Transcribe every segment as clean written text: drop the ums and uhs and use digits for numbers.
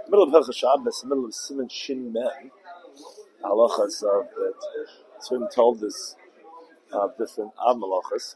Middle of Hilchos Shabbos, middle of Siman Shin Men, halachas of that. Swim told us different malachas.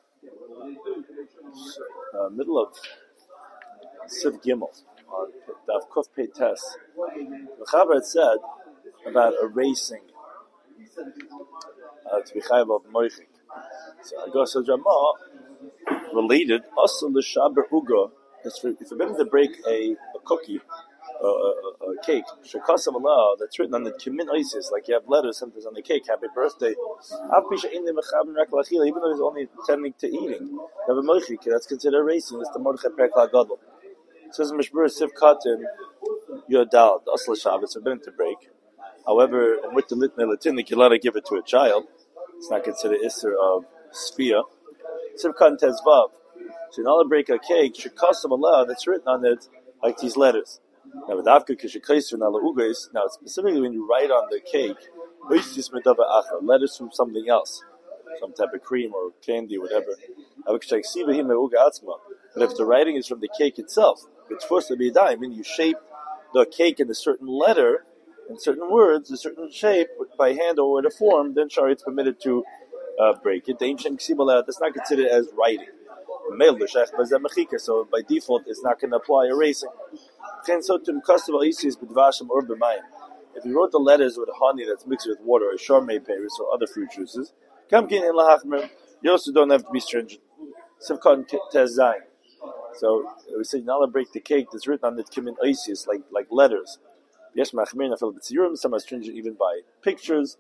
Middle of Siv Gimel on Daf Kuf Pei Tes. The Chaver had said about erasing to be chayav of moichik. So I go so Jamah related also the Shaber Ugo. It's forbidden to break a cookie. A cake, shekasam Allah, that's written on the kimin oasis, like you have letters sometimes on the cake, happy birthday. Even though he's only intending to eating, you have a mochik, that's considered erasing. It's the Mordechai Perkla Gadol. It says Mishbur Siv Katan Yodal, the Asla Shabbos, it's forbidden to break. However, with the Litnei Latinik, you're allowed to give it to a child. It's not considered Isser of Spia. Siv Katan Tezvav. So you're not allowed to break a cake, shekasam Allah, that's written on it, like these letters. Now, now specifically when you write on the cake, letters from something else, some type of cream or candy, whatever. But if the writing is from the cake itself, it's forced to be a dime, meaning you shape the cake in a certain letter, in certain words, a certain shape, by hand or in a form, then it's permitted to break it. That's not considered as writing. So by default, it's not going to apply erasing. If you wrote the letters with honey that's mixed with water, or Chardonnay berries, or other fruit juices, you also don't have to be stringent. So we say now break the cake that's written on the kimin oasis, like letters. Some are stringent even by pictures.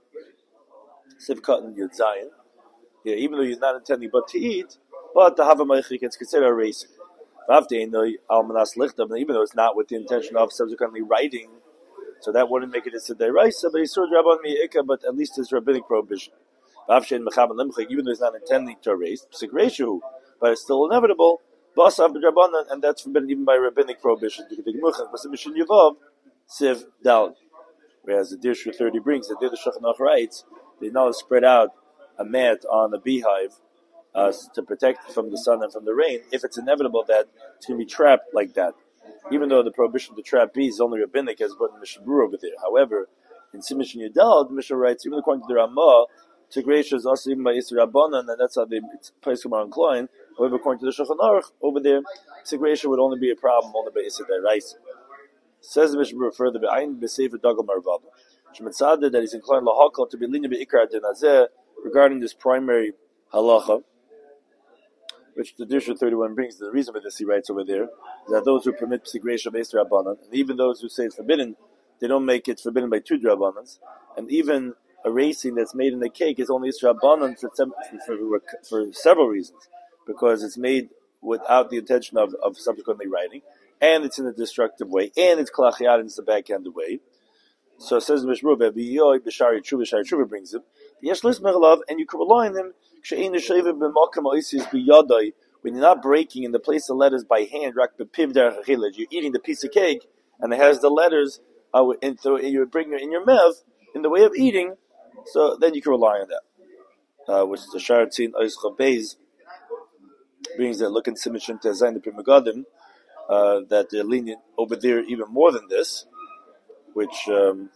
Even though you're not intending but to eat, but to have a meichik, it's considered erasing. Even though it's not with the intention of subsequently writing, so that wouldn't make it a deraisa, but at least it's rabbinic prohibition. Even though it's not intending to erase, but it's still inevitable, and that's forbidden even by rabbinic prohibition. Whereas the Dirshu 30 brings, the Shulchan writes, they now spread out a mat on a beehive to protect it from the sun and from the rain, if it's inevitable that it's going to be trapped like that. Even though the prohibition to trap bees is only rabbinic, as put in Mishabur over there. However, in Simishin Yudal, the Mishnah writes, even according to the Ramah, Tigreisha is also even by Yisra Rabbanan, and that's how they place them on Klein. However, according to the Shulchan Aruch, over there, Tigreisha would only be a problem only by Yisra Deraisa. Says the Mishabur further, Be'ayin B'Sefer Dagel Marvada. Shemitzadeh, that he's inclined lahakal to be linear be'ikar denazeh regarding this primary halacha, which the Dirshu 31 brings. The reason for this, he writes over there, is that those who permit psigresha based rabbanan, and even those who say it's forbidden, they don't make it forbidden by two rabbanans, and even erasing that's made in the cake is only rabbanan for several reasons, because it's made without the intention of subsequently writing, and it's in a destructive way, and it's kalachiyat, and it's the backhanded way. So it says Mishmur B'Yoy B'Shari Tshuva brings it. Yesh Lis Mechalav, and you can rely on him. When you're not breaking in the place of letters by hand, you're eating the piece of cake, and it has the letters, and so you're bringing it in your mouth in the way of eating, so then you can rely on that. Which the Sharatzin Oischa Beis brings that look in Simishin Tezayin the Primagadim, that they're lenient over there even more than this, which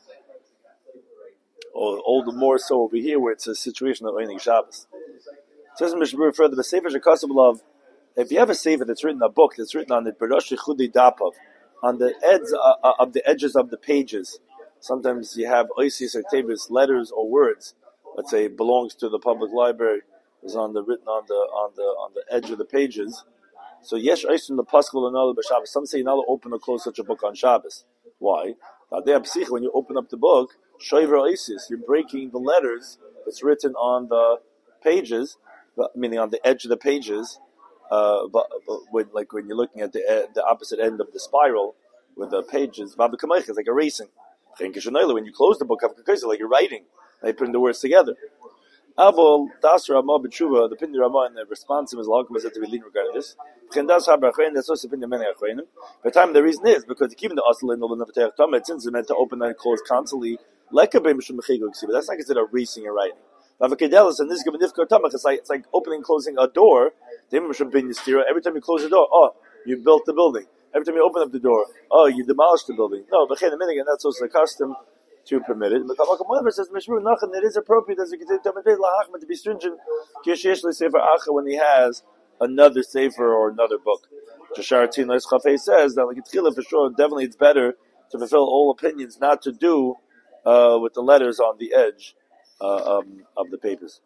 all the more so over here where it's a situation of Einik Shabbos. It says in Mishabur further, the Sefer Shekasam, if you have a Sefer that's written, a book that's written on it, B'Rosh Chudi Dapav, on the edges of the pages, sometimes you have Oisis or Tevis, letters or words, let's say it belongs to the public library, is written on the edge of the pages. So Yesh Oisin the Paschal and all Shabbos. Some say you're not open or close such a book on Shabbos. Why? When you open up the book, Shoiver Oisis, you're breaking the letters that's written on the pages, meaning on the edge of the pages, but when you're looking at the opposite end of the spiral with the pages, it's like erasing. When you close the book, like you're writing, they putting the words together. Avol das Ramah b'tshuva, the opinion of Ramah and the response is lakum said to be lean regarding this. That's also opinion of many achronim. But time the reason is because keeping the asl in the nevatayach tamid, since it's meant to open and close constantly, like a bim shum mechigog, but that's not considered erasing and writing. Vavakedelis and this given nifkar tamach, it's like opening and closing a door. Every time you close the door, you built the building. Every time you open up the door, oh, you demolished the building. No, but that's also the custom to permit it. But says it is appropriate as a to be stringent when he has another sefer or another book. Jasharatin Chafe says that like for sure, definitely it's better to fulfill all opinions, not to do with the letters on the edge of the papers.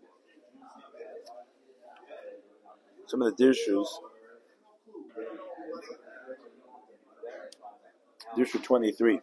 Some of the dirshus. Dirshu 23.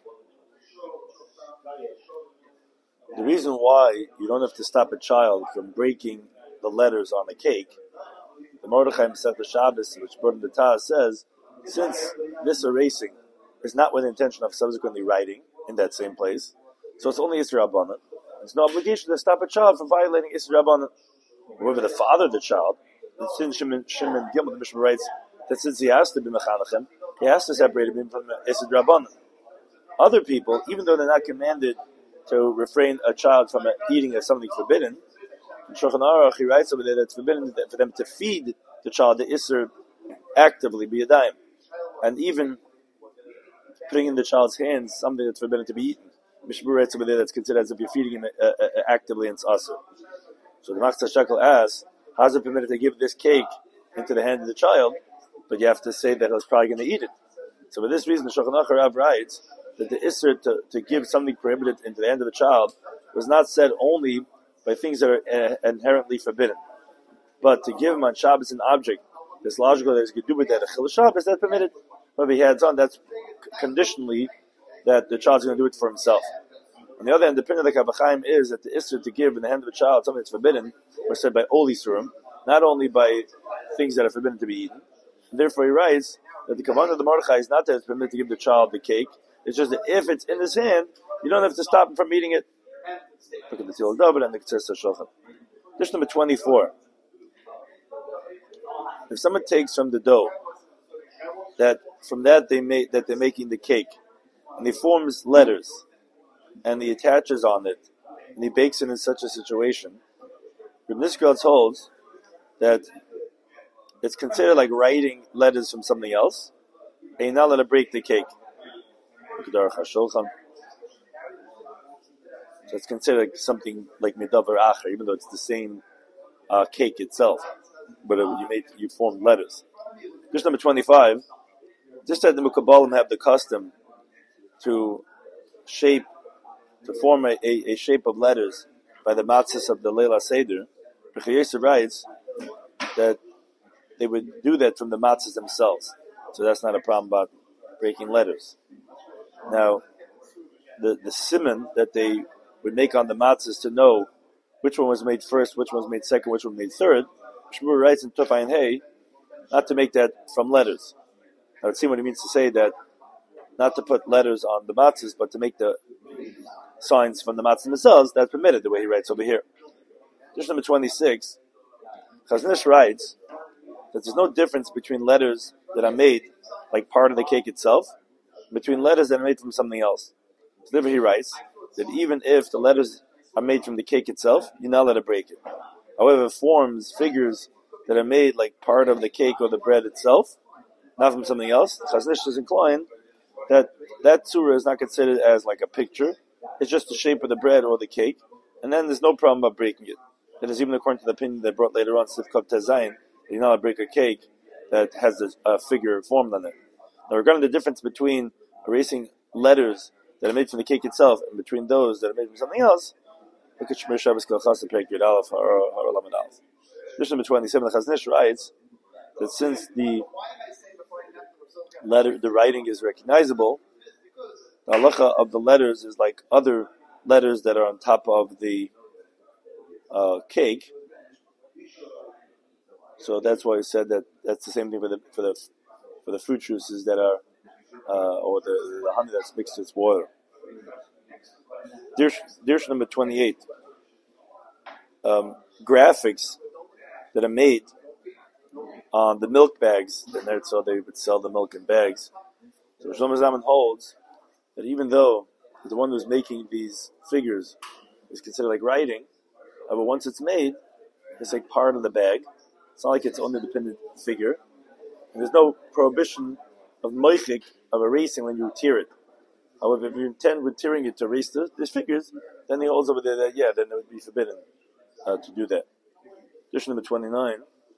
The reason why you don't have to stop a child from breaking the letters on a cake, the Mordechai Masechta Shabbos, which brought in the Taz, says, since this erasing is not with the intention of subsequently writing in that same place, so it's only Isra Rabbanan. There's no obligation to stop a child from violating Isra Rabbanan. However, the father of the child, since Shimon Gimel, the Mishnah writes that since he has to be Mechanachem, he has to separate him from Isra Rabbanan. Other people, even though they're not commanded to refrain a child from eating of something forbidden, in Shulchan Aruch he writes over there that it's forbidden for them to feed the child the Isser actively, biyadayim, and even putting in the child's hands something that's forbidden to be eaten. Mishmur writes over there that's considered as if you're feeding him actively and it's asur. So the Machzor Shekel asks, how is it permitted to give this cake into the hand of the child, but you have to say that he's probably going to eat it? So for this reason, the Shulchan Aruch Rav writes that the Isser to give something prohibited into the hand of a child was not said only by things that are inherently forbidden, but to give him on Shabbos an object that's logical that he's going to do with that a Chil Shabbos, that's permitted. But if he adds on, that's conditionally that the child's going to do it for himself. On the other hand, the opinion of the Kaf HaChaim is that the Isser to give in the hand of a child something that's forbidden was said by all Isurim, not only by things that are forbidden to be eaten. And therefore he writes that the Kavanah of the Mordechai is not that it's permitted to give the child the cake, it's just that if it's in his hand, you don't have to stop him from eating it. Look at the Tzil David and the Ketzes HaShulchan. Dish number 24. If someone takes from the dough, that from that they're making the cake, and he forms letters, and he attaches on it, and he bakes it in such a situation, Reb Nishkatz holds that it's considered like writing letters from something else, and you're not allowed to break the cake. So it's considered like something like midavar acher, even though it's the same cake itself, but you formed letters. Just number 25. Just that the Mukabalim have the custom to form a shape of letters by the matzahs of the Leila Seder. Bechayesa writes that they would do that from the matzahs themselves, so that's not a problem about breaking letters. Now, the siman that they would make on the matzahs to know which one was made first, which one was made second, which one was made third, Shmuel writes in Tufayin Hey, not to make that from letters. I would see what he means to say that not to put letters on the matzahs, but to make the signs from the matzahs themselves, that's permitted, the way he writes over here. Just number 26, Chazon Ish writes that there's no difference between letters that are made like part of the cake itself, between letters that are made from something else. So therefore he writes that even if the letters are made from the cake itself, you're not allowed to break it. However, forms, figures that are made like part of the cake or the bread itself, not from something else, Chazon Ish is inclined that surah is not considered as like a picture. It's just the shape of the bread or the cake, and then there's no problem about breaking it. It is even according to the opinion that brought later on, Sifkot Tezayin, that you're not allowed to break a cake that has a figure formed on it. Now, regarding the difference between erasing letters that are made from the cake itself and between those that are made from something else, look at Shmir Shabbos Kelchas and Perek Yud Aleph Ha'olam Aleph. Verse number 27, the Chazon Ish writes that since the writing is recognizable, the halacha of the letters is like other letters that are on top of the cake. So that's why he said that that's the same thing for the fruit juices that are or the honey that's mixed with water. Dirsh number 28. Graphics that are made on the milk bags, so they would sell the milk in bags. So Shlomo Zalman holds that even though the one who's making these figures is considered like writing, but once it's made, it's like part of the bag. It's not like its own independent figure. And there's no prohibition of moichik, of erasing when you tear it. However, if you intend with tearing it to erase these figures, then he holds over there that then it would be forbidden to do that. Condition number 29.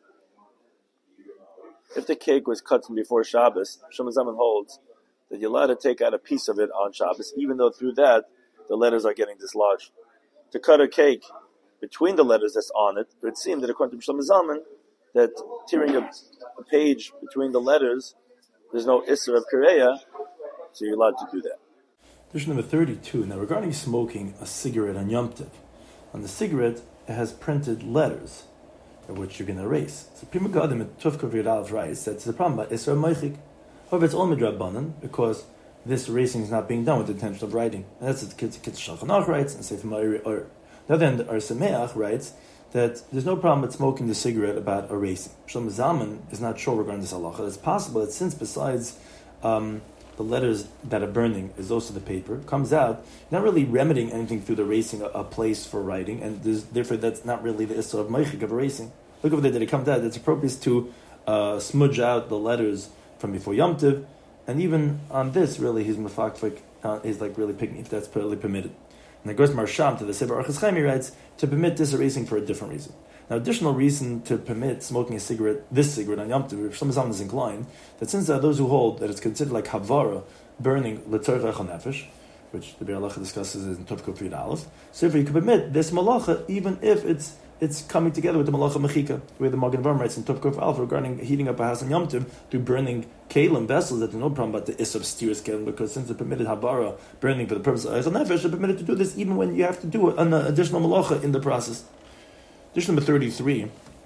If the cake was cut before Shabbos, Shlomo Zalman holds that you're allowed to take out a piece of it on Shabbos, even though through that the letters are getting dislodged. To cut a cake between the letters that's on it, it would seem that according to Shlomo Zalman, that tearing a page between the letters, there's no Isser of Kareya, so you're allowed to do that. Condition number 32. Now, regarding smoking a cigarette on Yom Tov, on the cigarette it has printed letters, which you can erase. So Pri Megadim at Tufka Viral writes that it's a problem about Isra Meichik. However, it's only Midrabanan because this erasing is not being done with the intention of writing. And that's what Kitzur Shulchan Aruch writes, and Sefer Ma'ir Or. The other end, Ar Sameach writes that there's no problem with smoking the cigarette about erasing. Shlomo Zalman is not sure regarding this halacha. It's possible that since besides the letters that are burning is also the paper, comes out, you're not really remedying anything through the erasing a place for writing, and therefore that's not really the issue of meichik of erasing. Look over there that it comes out, it's appropriate to smudge out the letters from before Yom Tov, and even on this, really, he's mefakfik, he's like really picking if that's really permitted. And it goes Marsham to the Sefer Orchos Chaim, he writes, to permit this erasing for a different reason. Now, additional reason to permit smoking this cigarette on Yom Tov, Shlomo Zalman is inclined that since there are those who hold that it's considered like havara, burning l'tzorech echol nefesh, which the Biur Halacha discusses in Tov Kuf Yud Aleph, so if you could permit this malacha even if it's coming together with the malacha mechika, where the Magen Avraham writes in Tov Kuf Aleph regarding heating up a house on Yom Tov through burning kelim vessels, that there's no problem about the issue of steers kelim, because since it permitted havara, burning for the purpose of echol nefesh, it's permitted to do this even when you have to do an additional malacha in the process. Condition number 33.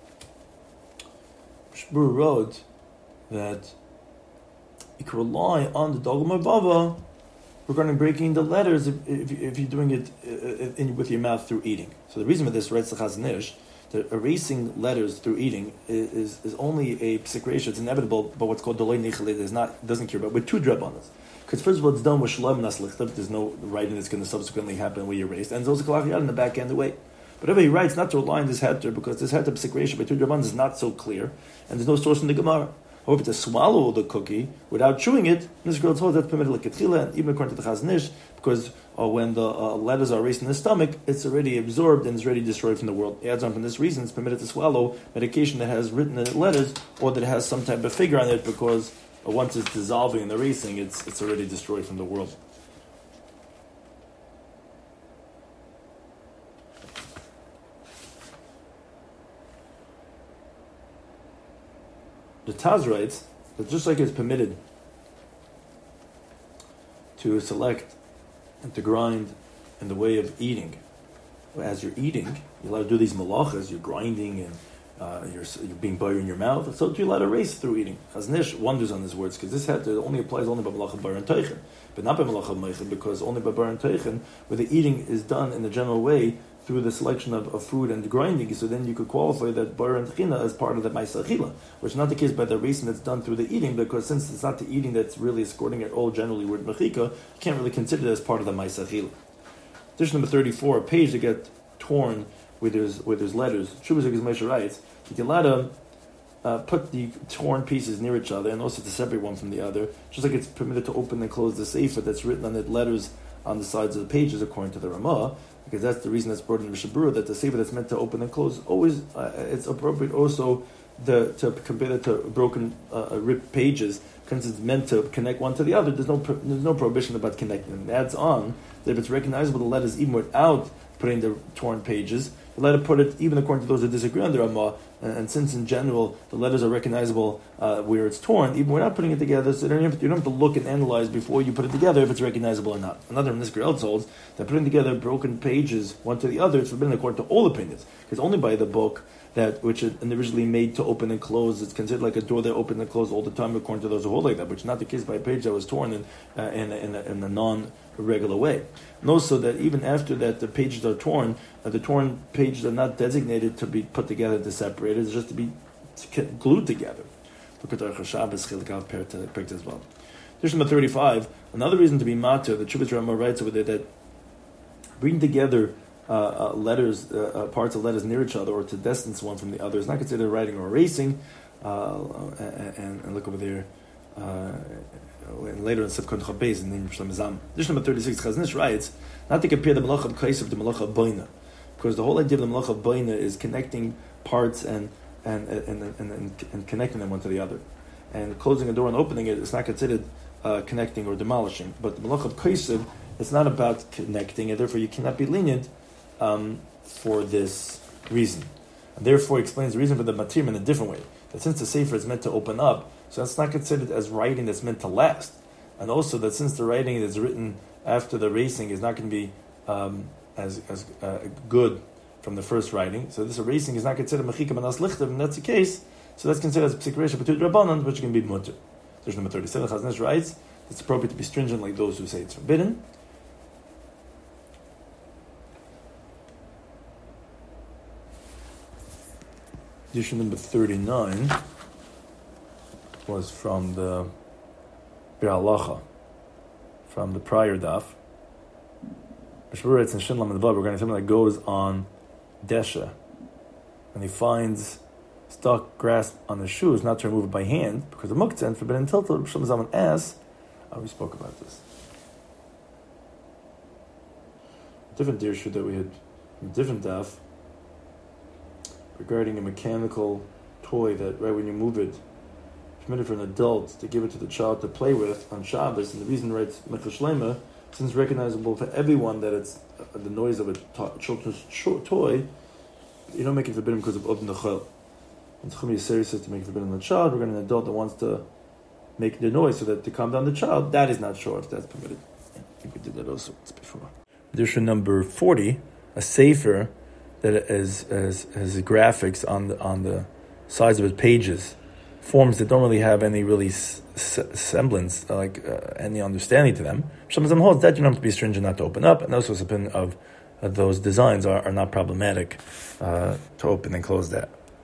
Shbur wrote that you can rely on the Dogma Bava regarding breaking the letters if you're doing it with your mouth through eating. So the reason for this, writes the Chazon Ish, that erasing letters through eating is only a psik ratio. It's inevitable, but what's called doloi nichale doesn't cure, but with two drabanas. Because first of all, it's done with shalom naslichtav. There's no writing that's going to subsequently happen where you erased, and there's also kalach in the back end away. But if he writes not to rely on this heter, because this heter psik ratio by two drabanas is not so clear, and there's no source in the Gemara. However, to swallow the cookie without chewing it, this girl told that's permitted like ketchila, and even according to the Chazon Ish, because when the letters are erased in the stomach, it's already absorbed and is already destroyed from the world. He adds on, from this reason, it's permitted to swallow medication that has written in letters, or that has some type of figure on it, because once it's dissolving and erasing, it's already destroyed from the world. The Taz writes that just like it's permitted to select and to grind in the way of eating, as you're eating, you're allowed to do these malachas, you're grinding and you're being butter in your mouth, so you're allowed to race through eating. Chazon Ish wonders on these words, because this only applies only by malacha bar and teichen, but not by malacha meichen, because only by bar and teichen, where the eating is done in a general way, through the selection of food and grinding, so then you could qualify that bar and china as part of the ma'aseh achila, which is not the case by the reason that's done through the eating, because since it's not the eating that's really escorting it all generally with mechika, you can't really consider it as part of the ma'aseh achila. Addition number 34, a page that get torn where there's letters. Shuvah Moshe writes that you're allowed to put the torn pieces near each other, and also to separate one from the other, just like it's permitted to open and close the sefer that's written on it letters on the sides of the pages, according to the Ramah, because that's the reason that's brought in the Mishabura, that the sefer that's meant to open and close, always it's appropriate also to compare it to broken, ripped pages, because it's meant to connect one to the other. There's no prohibition about connecting them. It adds on that if it's recognizable, the letters even without putting the torn pages, you're allowed to put it even according to those who disagree on the Ramah, and since in general the letters are recognizable where it's torn, even without putting it together, so you don't have to look and analyze before you put it together if it's recognizable or not. Another in this else holds that putting together broken pages one to the other is forbidden according to all opinions, because only by the book which is originally made to open and close, it's considered like a door that opened and closed all the time according to those who hold like that, which is not the case by a page that was torn in a non-regular way. And also that even after that the pages are torn, the torn pages are not designated to be put together to separate, it's just to be glued together. Look at Orchos Shabbos Chilik Perek as well. Condition number 35, another reason to be matir, the Chuvas Ramah writes over there that bringing together letters, parts of letters near each other, or to distance one from the other, is not considered writing or erasing. And look over there, later in Sivkon Chabez in the Shlem Zam. Dish number 36, Chazon Ish writes, not to compare the Malach of Kais of the Malach of Boina, because the whole idea of the Malach of Boina is connecting parts and connecting them one to the other. And closing a door and opening it is not considered connecting or demolishing. But the Malach of Kaisid, it's not about connecting, and therefore you cannot be lenient for this reason. And therefore, he explains the reason for the Matir in a different way. That since the Sefer is meant to open up, so that's not considered as writing that's meant to last. And also that since the writing that's written after the erasing is not going to be as good from the first writing, so this erasing is not considered Mechika Manas Lichtav, and that's the case, so that's considered as Psik Resha B'tud Rabbanan, which can be Mutter. There's number 37, Chazon Ish writes, it's appropriate to be stringent like those who say it's forbidden. Edition number 39 was from the Bir Halacha, from the prior daf. It's in Shin Lam and Vav. We're going to something that goes on Desha, and he finds stuck grass on the shoes, not to remove it by hand, because of Muktzah and forbidden tiltal. Shem Zaman asks, we spoke about this. A different issue that we had, a different daf, regarding a mechanical toy that right when you move it, permitted for an adult to give it to the child to play with on Shabbos, and the reason writes Mechel Shlema, since it's recognizable for everyone that it's the noise of a children's toy, you don't make it forbidden because of Obn Nechel. And Tchum Yisrael says to make it forbidden on the child, we're going to an adult that wants to make the noise so that to calm down the child, that is not sure if that's permitted. I think we did that also once before. Edition number 40, a sefer that has graphics on the sides of its pages, forms that don't really have any really semblance, any understanding to them. Shamazam holds that you don't have to be stringent not to open up, and also the opinion of those designs are not problematic to open and close that.